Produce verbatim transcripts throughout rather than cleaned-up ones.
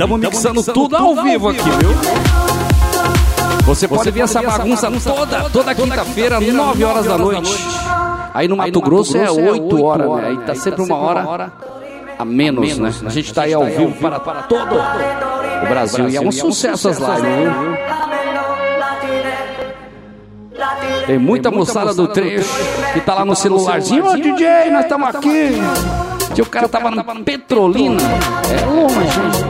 estamos mixando tudo ao vivo aqui, viu? Você pode ver essa bagunça toda, toda quinta-feira, nove horas da noite. Aí no Mato Grosso é oito horas, né? Aí tá sempre uma hora a menos, né? A gente tá aí ao vivo para todo o Brasil. E é um sucesso as lives, viu? Tem muita moçada do trecho que tá lá no celularzinho. Ô D J, nós estamos aqui. Que o cara tava no Petrolina. É longe.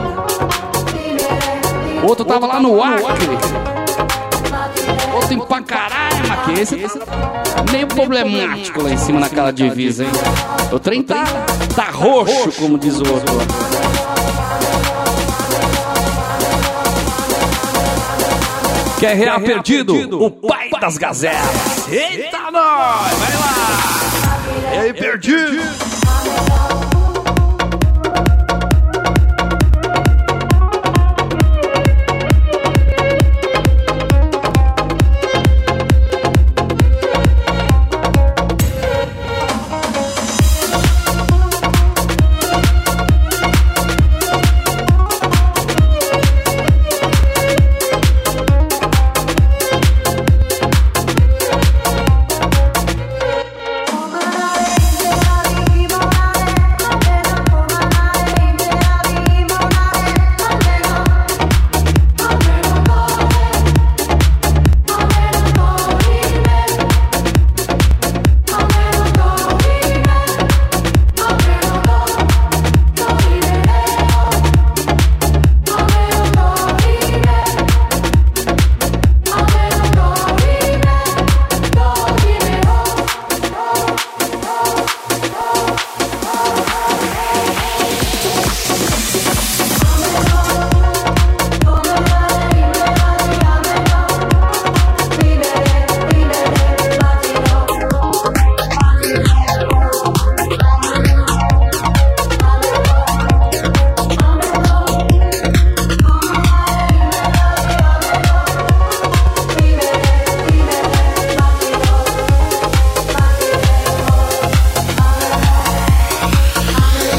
Outro tava lá no Acre. Outro em Pacará, Maquia. Esse tá meio problemático lá em cima naquela divisa, hein? O trem tá, tá roxo, como diz o outro. Quer rear perdido? O pai das gazelas. Eita, nós! Vai lá! E aí, perdido?